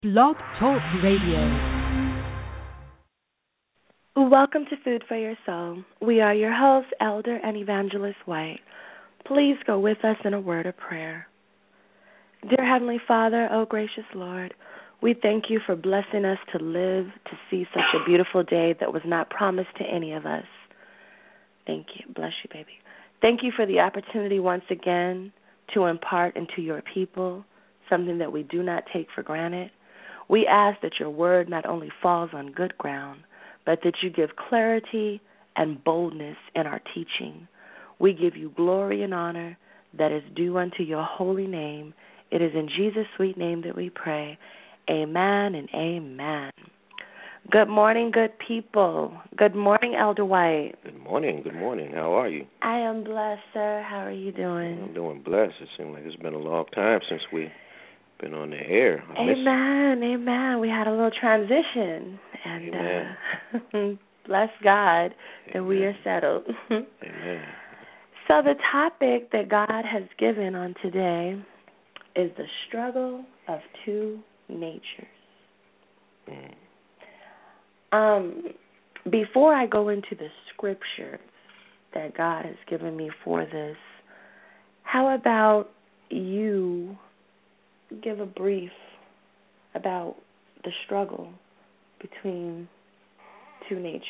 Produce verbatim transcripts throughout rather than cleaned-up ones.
Blog Talk Radio. Welcome to Food for Your Soul. We are your hosts, Elder and Evangelist White. Please go with us in a word of prayer. Dear Heavenly Father, oh gracious Lord, we thank you for blessing us to live to see such a beautiful day that was not promised to any of us. Thank you. Bless you, baby. Thank you for the opportunity once again to impart into your people something that we do not take for granted. We ask that your word not only falls on good ground, but that you give clarity and boldness in our teaching. We give you glory and honor that is due unto your holy name. It is in Jesus' sweet name that we pray. Amen and amen. Good morning, good people. Good morning, Elder White. Good morning, good morning. How are you? I am blessed, sir. How are you doing? I'm doing blessed. It seems like it's been a long time since we've been on the air. I amen, amen. We had a little transition, and uh, bless God amen. That we are settled. Amen. So the topic that God has given on today is the struggle of two natures. Mm. Um, before I go into the scriptures that God has given me for this, how about you give a brief about the struggle between two natures?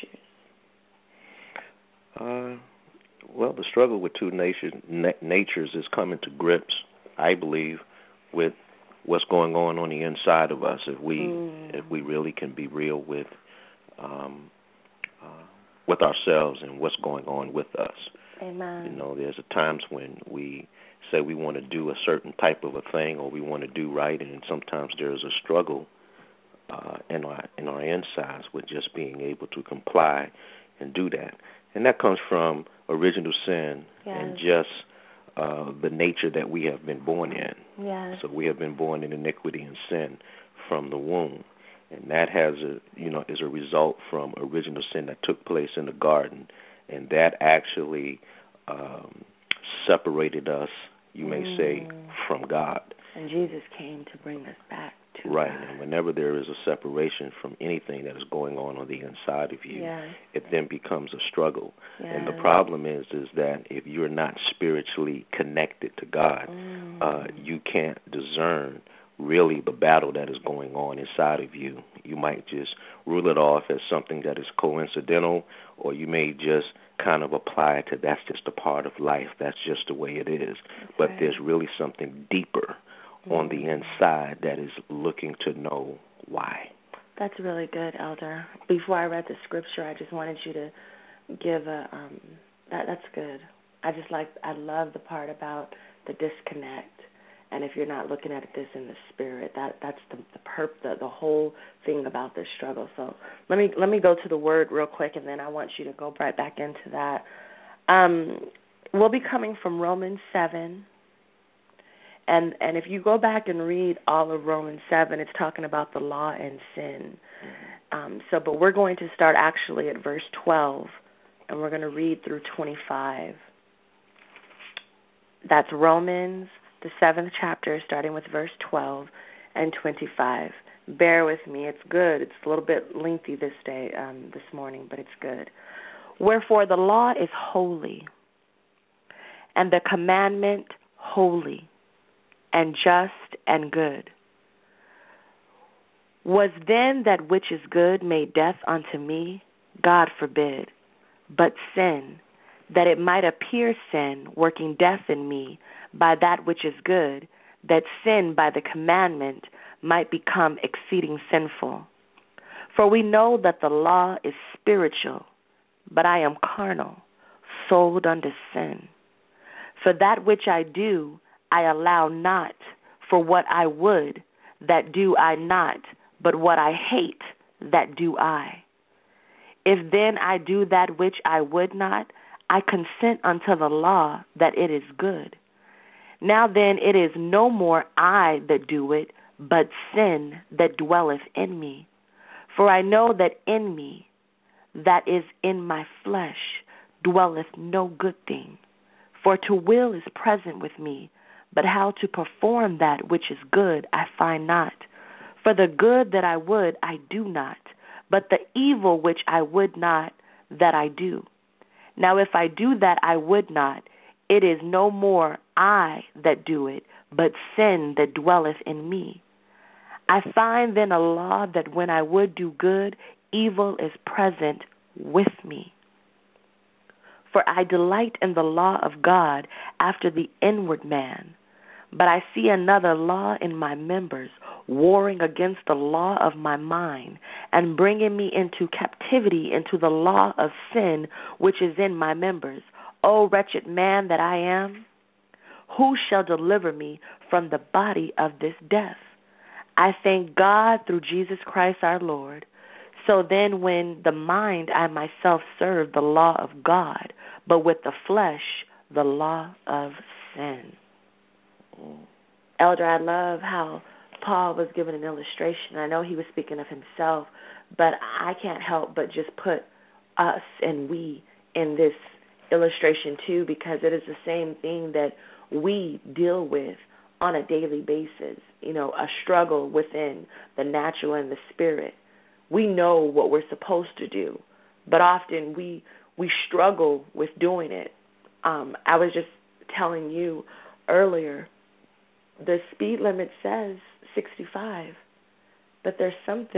Uh, well, the struggle with two natures, na- natures is coming to grips, I believe, with what's going on on the inside of us. If we, mm. if we really can be real with, um, uh, with ourselves and what's going on with us. Amen. You know, there's times when we say we want to do a certain type of a thing, or we want to do right, and sometimes there's a struggle uh, in our in our insides with just being able to comply and do that. And that comes from original sin yes. and just uh, the nature that we have been born in. Yes. So we have been born in iniquity and sin from the womb, and that has a you know is a result from original sin that took place in the garden, and that actually um, separated us, you may mm. say, from God. And Jesus came to bring us back to right. God. And whenever there is a separation from anything that is going on on the inside of you, yes. it then becomes a struggle. Yes. And the problem is, is that if you're not spiritually connected to God, mm. uh, you can't discern really the battle that is going on inside of you. You might just rule it off as something that is coincidental, or you may just kind of apply it to that's just a part of life. That's just the way it is. That's but right. There's really something deeper mm. on the inside that is looking to know why. That's really good, Elder. Before I read the scripture, I just wanted you to give a, um, that. that's good. I just like, I love the part about the disconnect. And if you're not looking at this in the spirit, that that's the the, perp, the the whole thing about this struggle. So let me let me go to the word real quick, and then I want you to go right back into that. Um, we'll be coming from Romans seven, and and if you go back and read all of Romans seven, it's talking about the law and sin. Um, so, but we're going to start actually at verse twelve, and we're going to read through twenty-five. That's Romans, the seventh chapter, starting with verse twelve and twenty-five. Bear with me. It's good. It's a little bit lengthy this day, um, this morning, but it's good. Wherefore the law is holy, and the commandment holy, and just and good. Was then that which is good made death unto me? God forbid. But sin, that it might appear sin, working death in me, by that which is good, that sin by the commandment might become exceeding sinful. For we know that the law is spiritual, but I am carnal, sold unto sin. For that which I do, I allow not, for what I would, that do I not, but what I hate, that do I. If then I do that which I would not, I consent unto the law that it is good. Now then, it is no more I that do it, but sin that dwelleth in me. For I know that in me, that is in my flesh, dwelleth no good thing. For to will is present with me, but how to perform that which is good I find not. For the good that I would, I do not, but the evil which I would not, that I do. Now if I do that I would not, it is no more I that do it, but sin that dwelleth in me. I find then a law that when I would do good, evil is present with me. For I delight in the law of God after the inward man, but I see another law in my members, warring against the law of my mind, and bringing me into captivity into the law of sin which is in my members. O wretched man that I am, who shall deliver me from the body of this death? I thank God through Jesus Christ our Lord. So then when the mind I myself serve the law of God, but with the flesh the law of sin. Elder, I love how Paul was given an illustration. I know he was speaking of himself, but I can't help but just put us and we in this illustration too, because it is the same thing that we deal with on a daily basis, you know, a struggle within the natural and the spirit. We know what we're supposed to do, but often we we struggle with doing it. Um, I was just telling you earlier, the speed limit says sixty-five, but there's something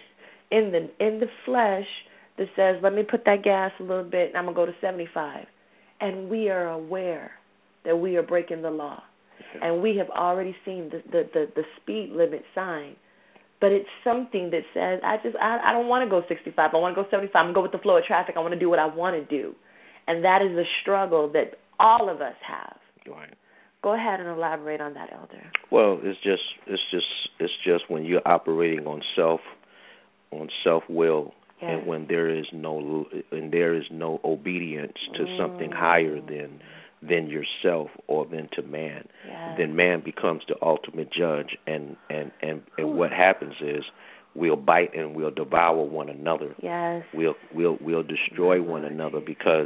in the in the flesh that says, let me put that gas a little bit and I'm going to go to seventy-five. And we are aware that we are breaking the law. And we have already seen the, the, the, the speed limit sign. But it's something that says, I just, I, I don't want to go sixty-five. I want to go seventy-five. I'm going to go with the flow of traffic. I want to do what I want to do. And that is a struggle that all of us have. Right. Go ahead and elaborate on that, Elder. Well, it's just, it's just, it's just when you're operating on self, on self-will, yes. and when there is no, and there is no obedience to mm. something higher than, than yourself or than to man, yes. then man becomes the ultimate judge, and and and, and what happens is we'll bite and we'll devour one another. Yes. We'll we'll we'll destroy one another because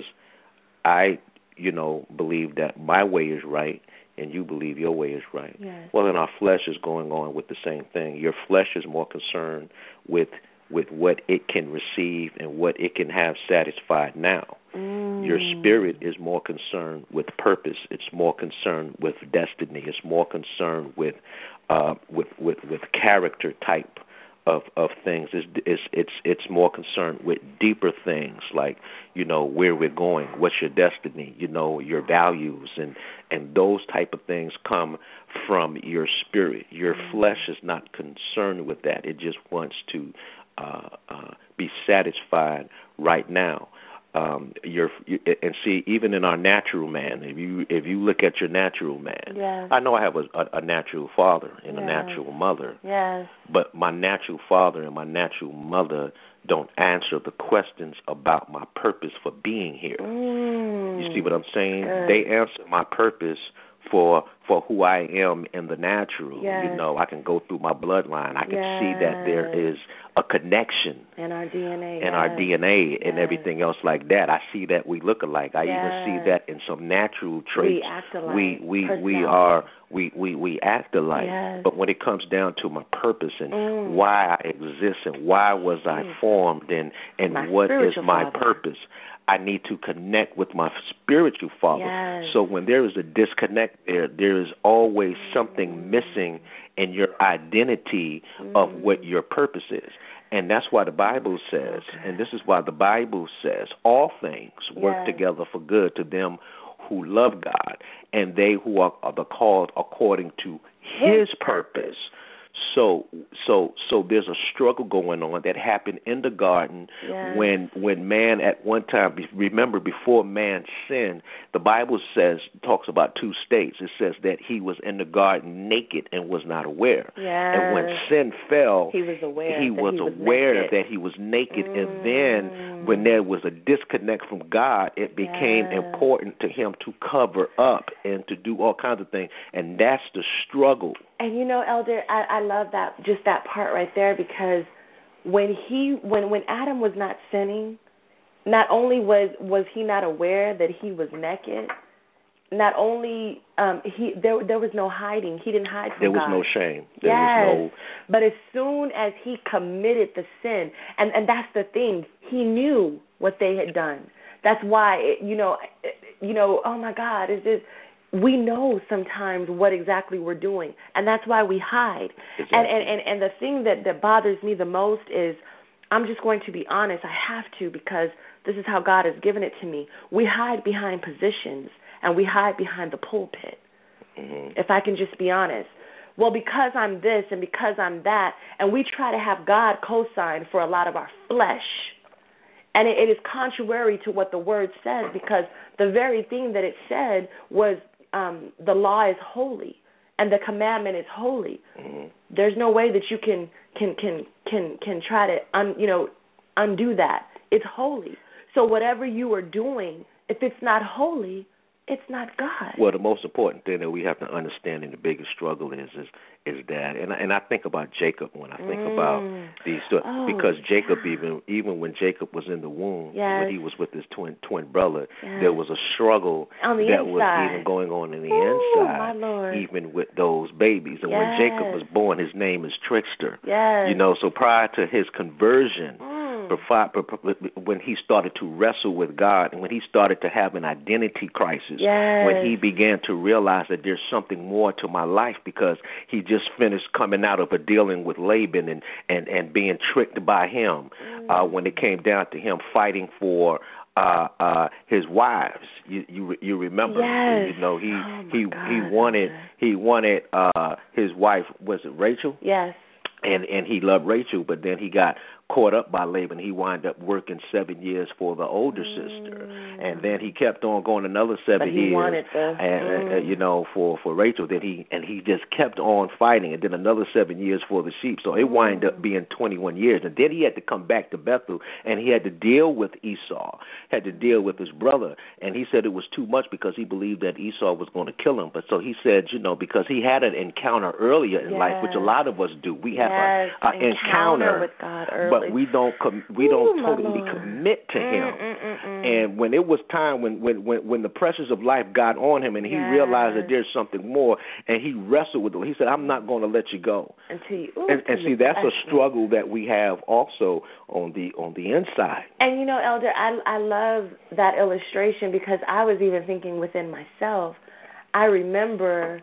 I, you know, believe that my way is right and you believe your way is right. Yes. Well, then our flesh is going on with the same thing. Your flesh is more concerned with with what it can receive and what it can have satisfied now. Mm. Your spirit is more concerned with purpose. It's more concerned with destiny. It's more concerned with uh, with, with with character type of of things. It's, it's it's it's more concerned with deeper things, like, you know, where we're going, what's your destiny, you know, your values, and and those type of things come from your spirit. Your mm. flesh is not concerned with that. It just wants to uh, uh, be satisfied right now. Um, you're, you, and see, even in our natural man, if you if you look at your natural man, yes. I know I have a, a, a natural father and yes. a natural mother, yes. but my natural father and my natural mother don't answer the questions about my purpose for being here. Mm. You see what I'm saying? Good. They answer my purpose for for who I am in the natural. Yes. You know, I can go through my bloodline. I can yes. see that there is a connection in our D N A, and yes. our D N A yes. and everything else like that. I see that we look alike. I yes. even see that in some natural traits. We act alike. We we, we are we, we, we act alike. Yes. But when it comes down to my purpose and mm. why I exist and why was I mm. formed and, and my what is my father. purpose, I need to connect with my spiritual father. Yes. So when there is a disconnect there, there is always something missing in your identity mm. of what your purpose is. And that's why the Bible says, and this is why the Bible says, all things work yes. together for good to them who love God and they who are, are the called according to His purpose. So, so, so there's a struggle going on that happened in the garden yes. when, when man at one time. Remember, before man sinned, the Bible says talks about two states. It says that he was in the garden naked and was not aware. Yes. And when sin fell, he was aware. He was, he was aware naked. that he was naked, mm. and then when there was a disconnect from God, it became yes. important to him to cover up and to do all kinds of things, and that's the struggle. And you know, Elder, I, I love that, just that part right there, because when he, when when Adam was not sinning, not only was was he not aware that he was naked, not only um, he there there was no hiding. He didn't hide from There was God. no shame. There yes. was no. But as soon as he committed the sin, and and that's the thing, he knew what they had done. That's why it, you know, it, you know. Oh my God, is this? We know sometimes what exactly we're doing, and that's why we hide. Exactly. And, and and and the thing that that bothers me the most is, I'm just going to be honest. I have to, because this is how God has given it to me. We hide behind positions, and we hide behind the pulpit. Mm-hmm. If I can just be honest. Well, because I'm this and because I'm that, and we try to have God co-sign for a lot of our flesh. And it, it is contrary to what the Word says, because the very thing that it said was um, the law is holy and the commandment is holy. Mm-hmm. There's no way that you can can can can can try to un, you know undo that. It's holy. So whatever you are doing, if it's not holy, it's not God. Well, the most important thing that we have to understand, and the biggest struggle is is is that, and and I think about Jacob when I think mm. about these stories, oh, because Jacob yeah. even even when Jacob was in the womb, yes. when he was with his twin twin brother, yes. there was a struggle on the that inside. was even going on in the Ooh, inside, my Lord. even with those babies. And yes. when Jacob was born, his name is Trickster. Yes. You know, so prior to his conversion. Mm. When he started to wrestle with God, and when he started to have an identity crisis, yes. when he began to realize that there's something more to my life, because he just finished coming out of a dealing with Laban and, and, and being tricked by him, mm. uh, when it came down to him fighting for uh, uh, his wives. You you, you remember? Yes. You know he oh he God. he wanted he wanted uh, his wife. Was it Rachel? Yes. And and he loved Rachel, but then he got caught up by Laban. He wound up working seven years for the older mm. sister, and then he kept on going another seven but he years, wanted the, and mm. uh, you know, for, for Rachel. Then he and he just kept on fighting, and then another seven years for the sheep. So it mm. wound up being twenty-one years, and then he had to come back to Bethel, and he had to deal with Esau, had to deal with his brother, and he said it was too much because he believed that Esau was going to kill him. But so he said, you know, because he had an encounter earlier in yes. life, which a lot of us do. We have yes. a, a encounter, encounter with God early. But we don't com- we Ooh, don't totally commit to mm, him. Mm, mm, mm. And when it was time, when, when, when, when the pressures of life got on him, and he yes. realized that there's something more, and he wrestled with it. He said, "I'm not going to let you go." Until you, ooh, and and see, that's a struggle that we have also on the on the inside. And you know, Elder, I I love that illustration, because I was even thinking within myself. I remember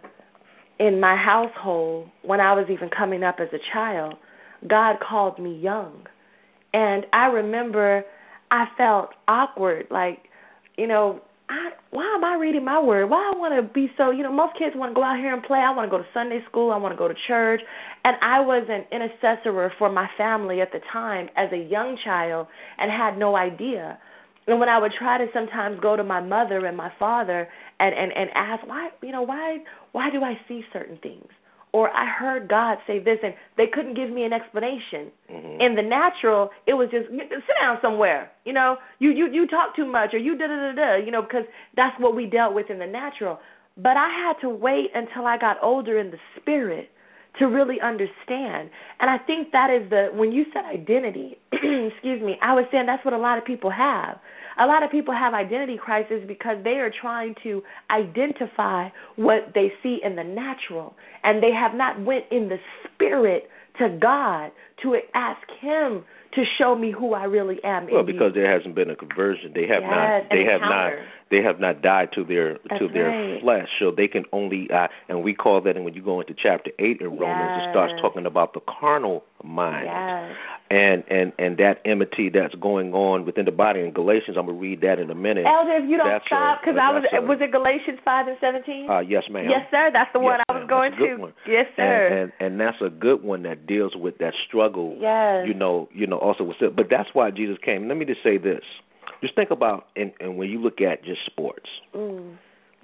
in my household, when I was even coming up as a child, God called me young. And I remember I felt awkward, like, you know, I, why am I reading my word? Why I want to be so, you know, most kids want to go out here and play. I want to go to Sunday school. I want to go to church. And I was an intercessor for my family at the time as a young child and had no idea. And when I would try to sometimes go to my mother and my father and, and, and ask, why, you know, why why do I see certain things? Or I heard God say this, and they couldn't give me an explanation. Mm-hmm. In the natural, it was just, sit down somewhere. You know, you, you, you talk too much, or you da-da-da-da, you know, because that's what we dealt with in the natural. But I had to wait until I got older in the spirit to really understand. And I think that is the, when you said identity, excuse me, I was saying that's what a lot of people have. A lot of people have identity crisis because they are trying to identify what they see in the natural, and they have not went in the spirit to God to ask Him to show me who I really am. Well, in because you. there hasn't been a conversion, they have yes, not. They have encounter. not. They have not died to their That's to their right. flesh, so they can only. Uh, and we call that, and when you go into chapter eight in Romans, yes. it starts talking about the carnal mind. Yes. And, and and that enmity that's going on within the body. In Galatians, I'm going to read that in a minute. Elder, if you don't that's stop, because I was, a, was it Galatians five and seventeen? Uh, yes, ma'am. Yes, sir. That's the yes, one I was ma'am. going that's a good to. One. Yes, sir. And, and and that's a good one that deals with that struggle. Yes. You know, you know, also with it. But that's why Jesus came. Let me just say this. Just think about, and, and when you look at just sports, mm.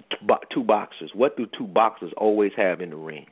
two boxers. What do two boxers always have in the ring?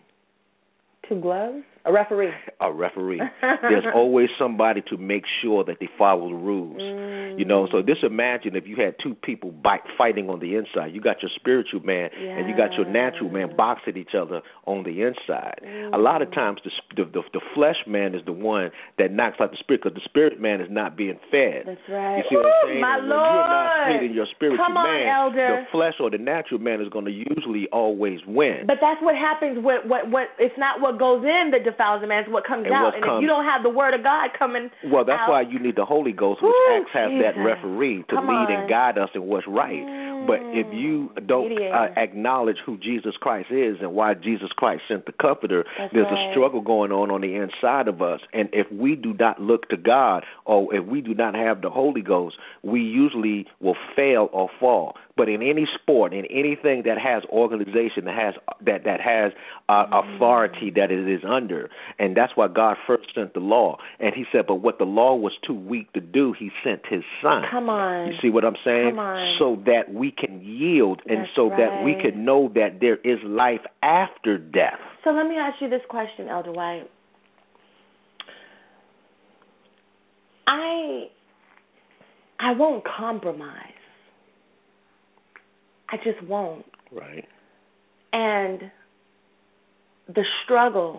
Two gloves? A referee. A referee. There's always somebody to make sure that they follow the rules. Mm. You know, so just imagine if you had two people bite, fighting on the inside. You got your spiritual man yeah. and you got your natural man boxing each other on the inside. Mm. A lot of times the, the the flesh man is the one that knocks out the spirit because the spirit man is not being fed. That's right. You see what I'm saying? My and Lord. when you're not feeding your spiritual Come on, man, Elder. the flesh or the natural man is going to usually always win. But that's what happens. What what what? It's not what goes in that defiles a man; it's what comes and out. What and comes, if you don't have the word of God coming, well, that's out, why you need the Holy Ghost, which Woo, acts as that referee to Come lead on. and guide us in what's right. Mm. But if you don't uh, acknowledge who Jesus Christ is and why Jesus Christ sent the Comforter, that's there's right. a struggle going on on the inside of us. And if we do not look to God, or if we do not have the Holy Ghost, we usually will fail or fall. But in any sport, in anything that has organization, that has that that has uh, mm. authority that it is under, and that's why God first sent the law. And He said, but what the law was too weak to do, He sent His Son. Come on. You see what I'm saying? Come on. So that we can yield, and that's so right. that we can know that there is life after death. So let me ask you this question, Elder White. I I won't compromise. I just won't. Right. And the struggle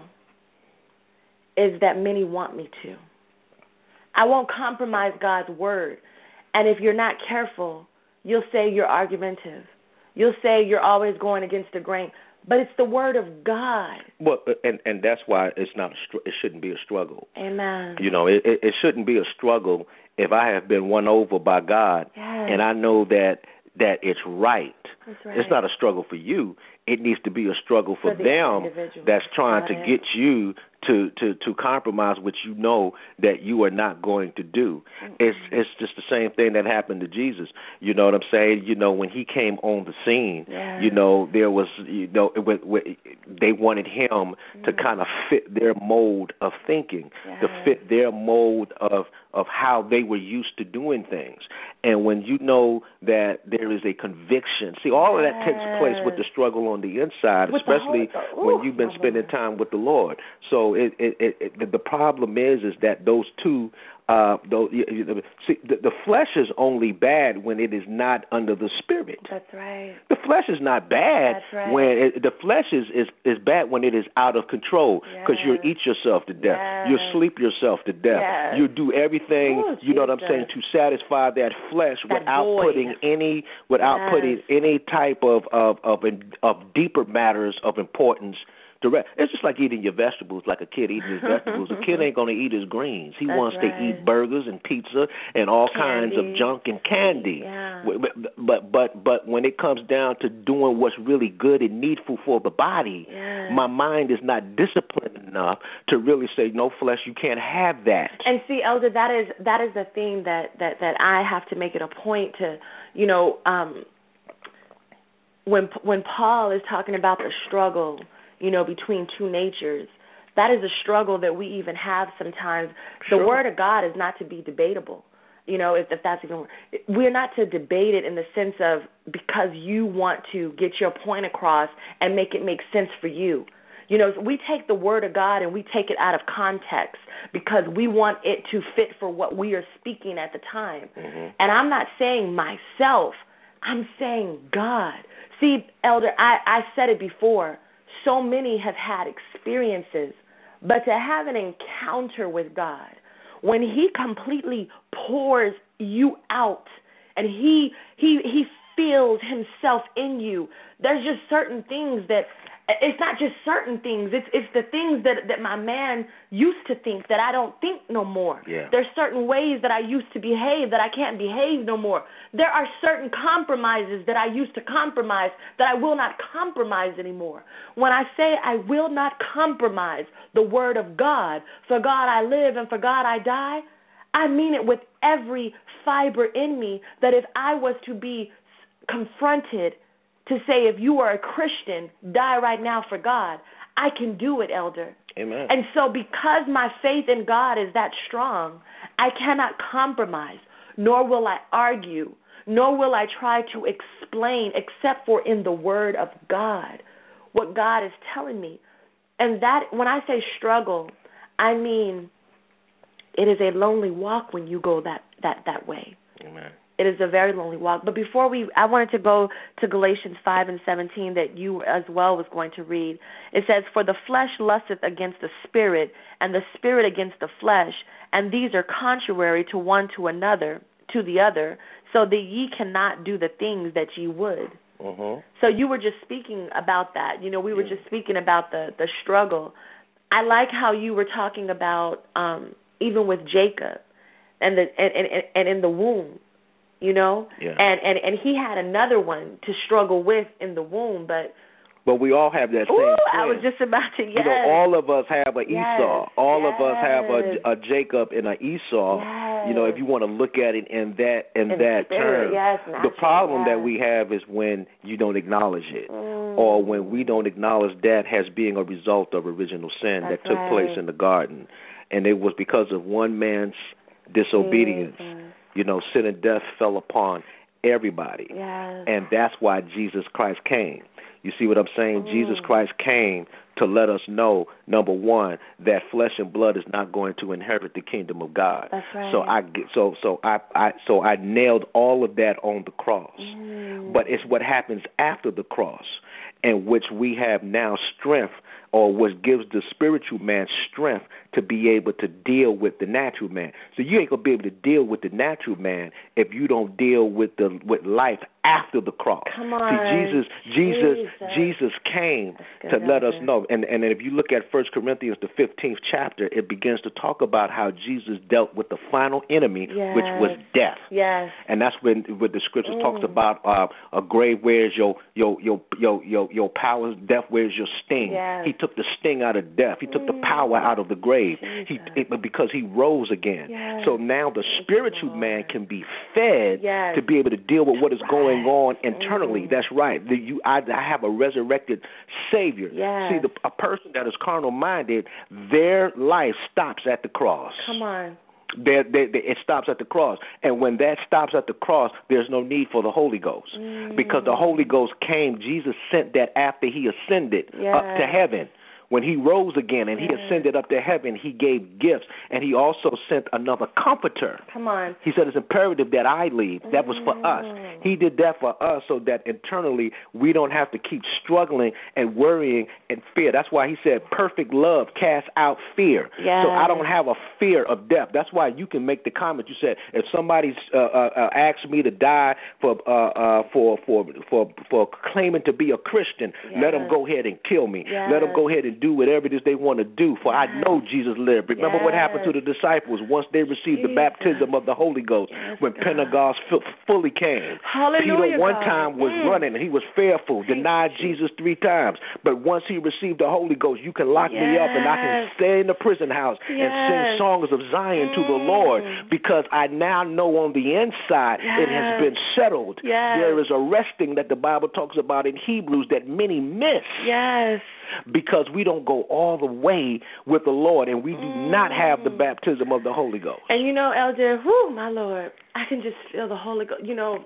is that many want me to. I won't compromise God's word. And if you're not careful, you'll say you're argumentative. You'll say you're always going against the grain. But it's the word of God. Well, and and that's why it's not. A str- it shouldn't be a struggle. Amen. You know, it, it, it shouldn't be a struggle if I have been won over by God, yes. and I know that that it's right. That's right. It's not a struggle for you. It needs to be a struggle for, for the them that's trying Got to it. get you to, to, to compromise what you know that you are not going to do. Mm-hmm. It's it's just the same thing that happened to Jesus. You know what I'm saying? You know, when He came on the scene, yeah. you know, there was, you know, it, it, they wanted Him mm-hmm. to kind of fit their mold of thinking, yeah. to fit their mold of, of how they were used to doing things. And when you know that there is a conviction, see, all yes. of that takes place with the struggle on the inside, with especially the when you've been spending Lord. time with the Lord. So it, it, it, it, the problem is, is that those two, uh, those, see, the, the flesh is only bad when it is not under the Spirit. That's right. The flesh is not bad That's right. when it, the flesh is, is, is bad when it is out of control, because yes. you eat yourself to death, yes. you sleep yourself to death, yes. you do everything. Ooh, you know what I'm saying, to satisfy that flesh that without void. putting any without yes. putting any type of of of, of deeper matters of importance. Direct. It's just like eating your vegetables, like a kid eating his vegetables. A kid ain't going to eat his greens. He That's wants right. to eat burgers and pizza and all candy. kinds of junk and candy. Yeah. But, but but but when it comes down to doing what's really good and needful for the body, yeah. my mind is not disciplined enough to really say, no, flesh, you can't have that. And see, Elder, that is that is the thing that, that, that I have to make it a point to, you know, um, when when Paul is talking about the struggle, you know, between two natures, that is a struggle that we even have sometimes. Sure. The Word of God is not to be debatable. You know, if, if that's even, we're not to debate it in the sense of because you want to get your point across and make it make sense for you. You know, we take the Word of God and we take it out of context because we want it to fit for what we are speaking at the time. Mm-hmm. And I'm not saying myself, I'm saying God. See, Elder, I, I said it before. So many have had experiences, but to have an encounter with God, when He completely pours you out and He He He feels Himself in you, there's just certain things that, it's not just certain things, it's it's the things that, that my man used to think that I don't think no more. Yeah. There's certain ways that I used to behave that I can't behave no more. There are certain compromises that I used to compromise that I will not compromise anymore. When I say I will not compromise the Word of God, for God I live and for God I die, I mean it with every fiber in me, that if I was to be confronted to say, if you are a Christian, die right now for God, I can do it, Elder. Amen. And so because my faith in God is that strong, I cannot compromise, nor will I argue, nor will I try to explain, except for in the Word of God, what God is telling me. And that, when I say struggle, I mean it is a lonely walk when you go that, that, that way. Amen. It is a very lonely walk. But before we, I wanted to go to Galatians five and seventeen that you as well was going to read. It says, "For the flesh lusteth against the spirit, and the spirit against the flesh, and these are contrary to one to another, to the other, so that ye cannot do the things that ye would." Uh-huh. So you were just speaking about that. You know, we were yeah. just speaking about the, the struggle. I like how you were talking about um, even with Jacob and the and, and, and in the womb. You know, yeah. and, and and he had another one to struggle with in the womb, but but we all have that same. Ooh, sin. I was just about to. Yes. You know, all of us have an yes. Esau. All yes. of us have a, a Jacob and an Esau. Yes. You know, if you want to look at it in that in, in that spirit, term, yes, the problem yes. that we have is when you don't acknowledge it, mm. or when we don't acknowledge that as being a result of original sin That's that took right. place in the garden, and it was because of one man's disobedience. Mm-hmm. You know, sin and death fell upon everybody. Yes. And that's why Jesus Christ came. You see what I'm saying? Mm. Jesus Christ came to let us know, number one, that flesh and blood is not going to inherit the kingdom of God. That's right. So I so so I, I so I nailed all of that on the cross. Mm. But it's what happens after the cross, in which we have now strength, or what gives the spiritual man strength to be able to deal with the natural man. So you ain't gonna be able to deal with the natural man if you don't deal with the with life after the cross. Come on. See, Jesus, Jesus, Jesus, Jesus came to let us know. And and if you look at First Corinthians, the fifteenth chapter, it begins to talk about how Jesus dealt with the final enemy, yes. which was death. Yes. And that's when, when the scripture mm. talks about uh, a grave, where's your your your your your your power, death, where's your sting. Yes. He took the sting out of death. He took mm. the power out of the grave. Jesus. He it, because he rose again. Yes. So now the spiritual Lord. man can be fed yes. to be able to deal with what is right. going on internally. Mm. That's right. The, you, I, I have a resurrected Savior. Yes. See, the, a person that is carnal minded, their life stops at the cross. Come on. They, they, they, it stops at the cross. And when that stops at the cross, there's no need for the Holy Ghost. Mm. Because the Holy Ghost came, Jesus sent that after he ascended yes. up to heaven. When he rose again and he ascended up to heaven, he gave gifts, and he also sent another comforter. Come on. He said it's imperative that I leave. That was for us. He did that for us so that internally we don't have to keep struggling and worrying and fear. That's why he said perfect love casts out fear. Yes. So I don't have a fear of death. That's why you can make the comment. You said if somebody uh, uh, uh, asks me to die for uh, uh, for for for for claiming to be a Christian, yes. let them go ahead and kill me. Yes. Let them go ahead and do whatever it is they want to do, for yes. I know Jesus lived. Remember yes. what happened to the disciples once they received Jesus. the baptism of the Holy Ghost, yes, when God. Pentecost f- fully came. Hallelujah, Peter one God. time was mm. running, and he was fearful, denied Jesus three times. But once he received the Holy Ghost, you can lock yes. me up, and I can stay in the prison house yes. and sing songs of Zion mm. to the Lord, because I now know on the inside yes. it has been settled. Yes. There is a resting that the Bible talks about in Hebrews that many miss. Yes. Because we don't go all the way with the Lord, and we do mm. not have the baptism of the Holy Ghost. And you know, Elder, whoo, my Lord, I can just feel the Holy Ghost. You know,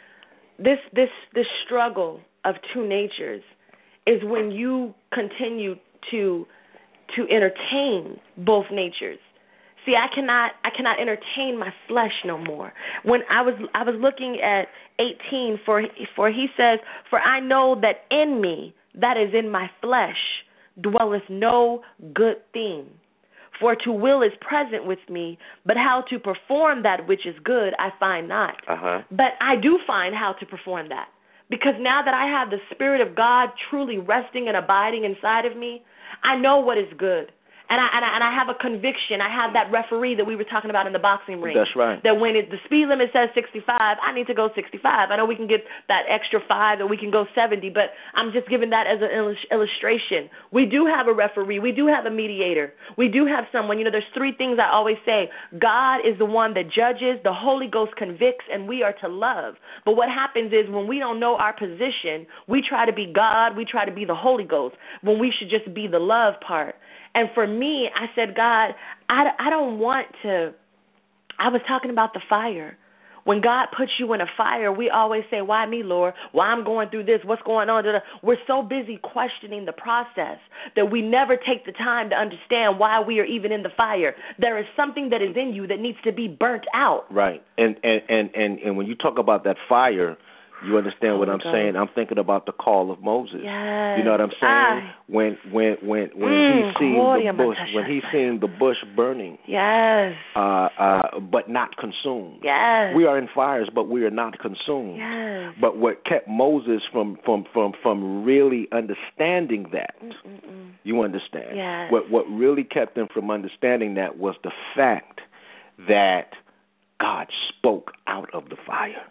this this this struggle of two natures is when you continue to to entertain both natures. See, I cannot I cannot entertain my flesh no more. When I was I was looking at eighteen, for for he says, "For I know that in me, that is in my flesh, dwelleth no good thing. For to will is present with me, but how to perform that which is good I find not." Uh-huh. But I do find how to perform that. Because now that I have the Spirit of God truly resting and abiding inside of me, I know what is good. And I, and I and I have a conviction. I have that referee that we were talking about in the boxing ring. That's right. That when it, the speed limit says sixty-five, I need to go sixty-five. I know we can get that extra five, or we can go seventy, but I'm just giving that as an illustration. We do have a referee. We do have a mediator. We do have someone. You know, there's three things I always say. God is the one that judges. The Holy Ghost convicts, and we are to love. But what happens is when we don't know our position, we try to be God. We try to be the Holy Ghost when we should just be the love part. And for me, I said, God, I, I don't want to, I was talking about the fire. When God puts you in a fire, we always say, why me, Lord? Why I'm going through this? What's going on? We're so busy questioning the process that we never take the time to understand why we are even in the fire. There is something that is in you that needs to be burnt out. Right. And and, and, and, and when you talk about that fire, you understand oh what I'm God. saying? I'm thinking about the call of Moses. Yes. You know what I'm saying? I, when when when when mm, he seen the bush, when he seen the bush burning. Yes. Uh, uh, but not consumed. Yes. We are in fires, but we are not consumed. Yes. But what kept Moses from from from, from really understanding that, Mm-mm-mm. you understand? Yes. What what really kept him from understanding that was the fact that God spoke out of the fire.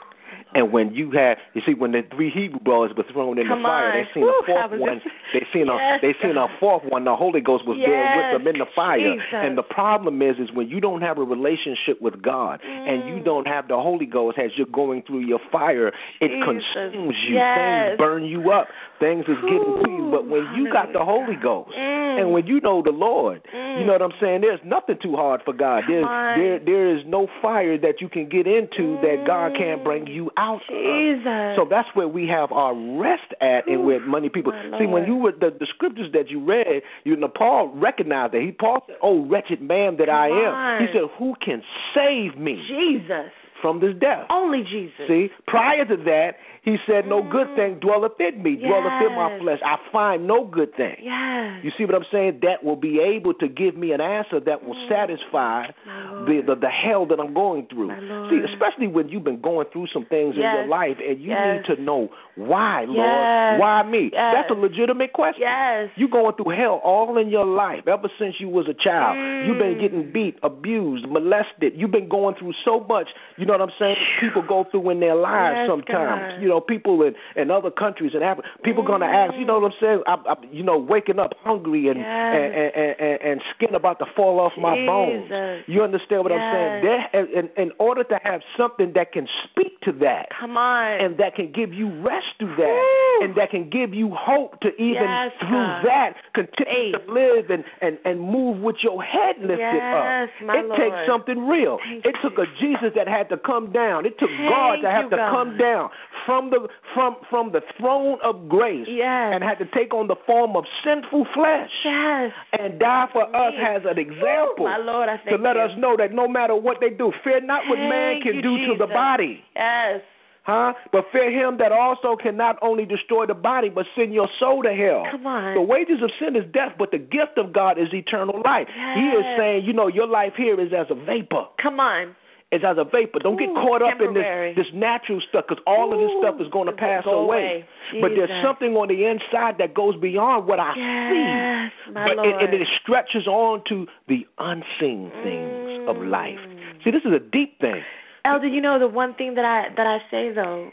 And when you had, you see, when the three Hebrew boys were thrown in Come the fire, on. they seen Woo, a fourth one. Just... They seen a, yes, they seen a fourth one. The Holy Ghost was yes, there with them in the fire. Jesus. And the problem is, is when you don't have a relationship with God mm. and you don't have the Holy Ghost as you're going through your fire, it Jesus. consumes you. Yes. Things burn you up. Things is getting to you. But when you got the Holy Ghost mm. and when you know the Lord, mm. you know what I'm saying? There's nothing too hard for God. There's, there, there is no fire that you can get into mm. that God can't bring you out Jesus. of. So that's where we have our rest at, and where many people see when you were the, the scriptures that you read, you know, Paul recognized that. He Paul said, "Oh, wretched man that Come I am." on. He said, "Who can save me?" Jesus. From this death. Only Jesus. See, prior to that, he said, "No good thing dwelleth in me, yes. dwelleth in my flesh. I find no good thing." Yes. You see what I'm saying? That will be able to give me an answer that will mm. satisfy the, the the hell that I'm going through. See, especially when you've been going through some things yes. in your life, and you yes. need to know why, Lord, yes. why me? Yes. That's a legitimate question. Yes. You're going through hell all in your life ever since you was a child. Mm. You've been getting beat, abused, molested. You've been going through so much. You know what I'm saying? People go through in their lives yes, sometimes. God. You know, people in, in other countries in Africa, people mm. going to ask, you know what I'm saying? I, I, you know, waking up hungry and, yes. and, and, and, and skin about to fall off my Jesus. bones. You understand what yes. I'm saying? There, in, in order to have something that can speak to that, come on, and that can give you rest through that, Woo. and that can give you hope to even yes, through God. that continue hey. to live and, and, and move with your head lifted yes, up. My it Lord. takes something real. Thank it took a Jesus that had to come down. It took Thank God to have you, to God. come down from the from from the throne of grace yes. and had to take on the form of sinful flesh yes. and die for Me. us as an example. Ooh, my Lord, I to let you. us know that no matter what they do, fear not what thank man can you, do Jesus. to the body. Yes. Huh? But fear him that also can not only destroy the body, but send your soul to hell. Come on. The wages of sin is death, but the gift of God is eternal life. Yes. He is saying, you know, your life here is as a vapor. Come on. It's as a vapor. Don't Ooh, get caught up temporary. in this, this natural stuff, because all Ooh, of this stuff is going to pass go away. away. But there's something on the inside that goes beyond what I yes, see. My but Lord. It, and it stretches on to the unseen things mm. of life. See, this is a deep thing. Elder, you know, the one thing that I that I say, though,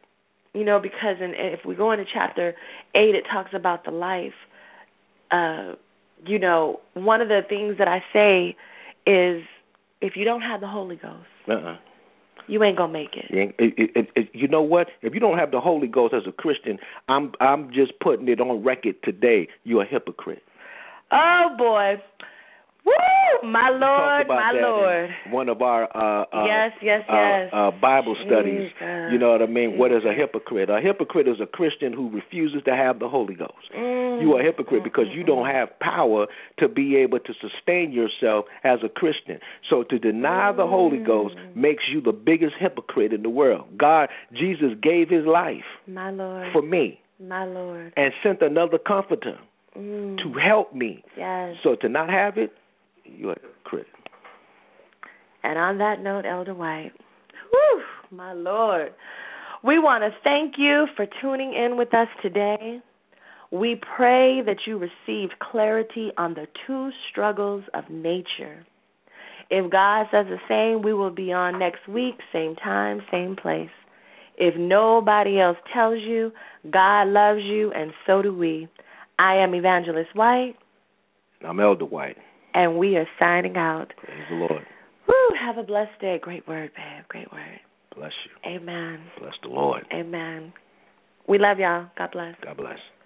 you know, because in, if we go into chapter eight, it talks about the life. Uh, you know, one of the things that I say is, if you don't have the Holy Ghost, uh-uh. you ain't gonna make it. It, it, it, it. You know what? If you don't have the Holy Ghost as a Christian, I'm I'm just putting it on record today. You're a hypocrite. Oh boy. Woo! My Lord, my Lord. One of our uh, uh, yes, yes, uh, yes. Uh, Bible studies. Jesus. You know what I mean? Jesus. What is a hypocrite? A hypocrite is a Christian who refuses to have the Holy Ghost. Mm. You are a hypocrite because you don't have power to be able to sustain yourself as a Christian. So to deny mm. the Holy Ghost makes you the biggest hypocrite in the world. God, Jesus gave his life my Lord. for me. My Lord. And sent another comforter mm. to help me. Yes. So to not have it, you're a hypocrite. And on that note, Elder White, whew, my Lord, we want to thank you for tuning in with us today. We pray that you received clarity on the two struggles of nature. If God says the same, we will be on next week, same time, same place. If nobody else tells you, God loves you, and so do we. I am Evangelist White. I'm Elder White. And we are signing out. Praise the Lord. Woo, have a blessed day. Great word, babe. Great word. Bless you. Amen. Bless the Lord. Amen. We love y'all. God bless. God bless.